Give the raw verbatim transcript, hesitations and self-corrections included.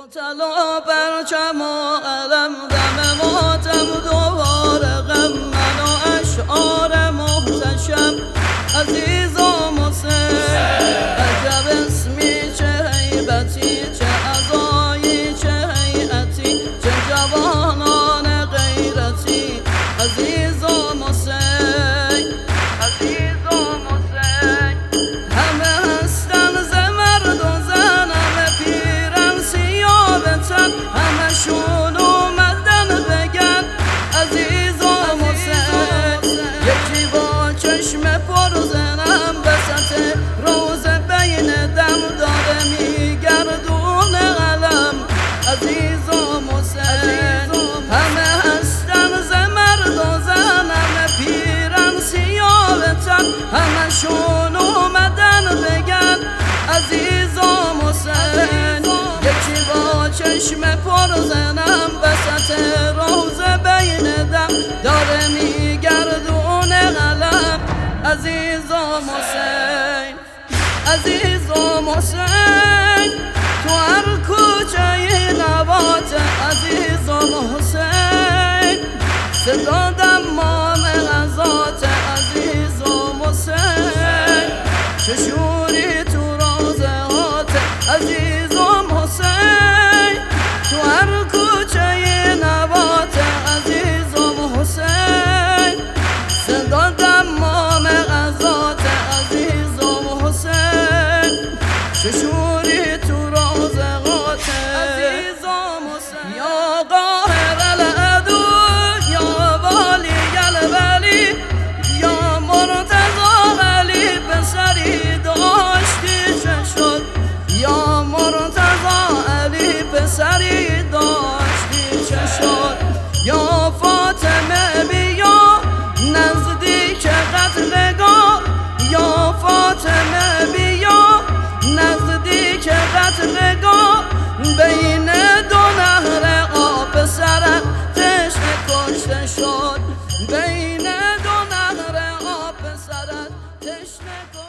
تلا پرچم و علم دم ماتم دوباره غم من و اشعار محتشم عزیز و مسلم عجب اسمی چه هیبتی چه عزایی چه هیئتی چه جوانان غیرتی عزیز و مسلم عزیز و مسلم همه هستن ز مرد و زن همه پیرن سیاه به تن همشون اومدن بگن عزیز و مسلم یکی با چشم پر زنم بسط روز بین دم داره میگردون علم عزیز و مسلم همه هستن ز مرد و زن همه پیرن سیاه به تن همشون اومدن بگن عزیز و مسلم یکی با چشم پر زنم بسط روز بین دم داره میگردون علم عزیز و مسلم عزیز و مسلم تو هر کوچه نبات عزیز و مسلم صدا دمام غزات عزیز و مسلم چشوری تو روزهات عزیز و مسلم تو هر کوچه نبات عزیز و مسلم صدا دمام غزات عزیز و مسلم چشوری تو روزهات عزیز و مسلم یا قاهر العدو یا والی الولی یا مرتضی علی پسری داشتی چه شد یا مرتضی علی پسری داشتی چه شد یا فاطمه بیا نزدیک قتلگاه یا فاطمه بیا نزدیک قتلگاه بین دو نهر آب سرت تشنه کشته شد بین دو نهر آب سرت تشنه کشته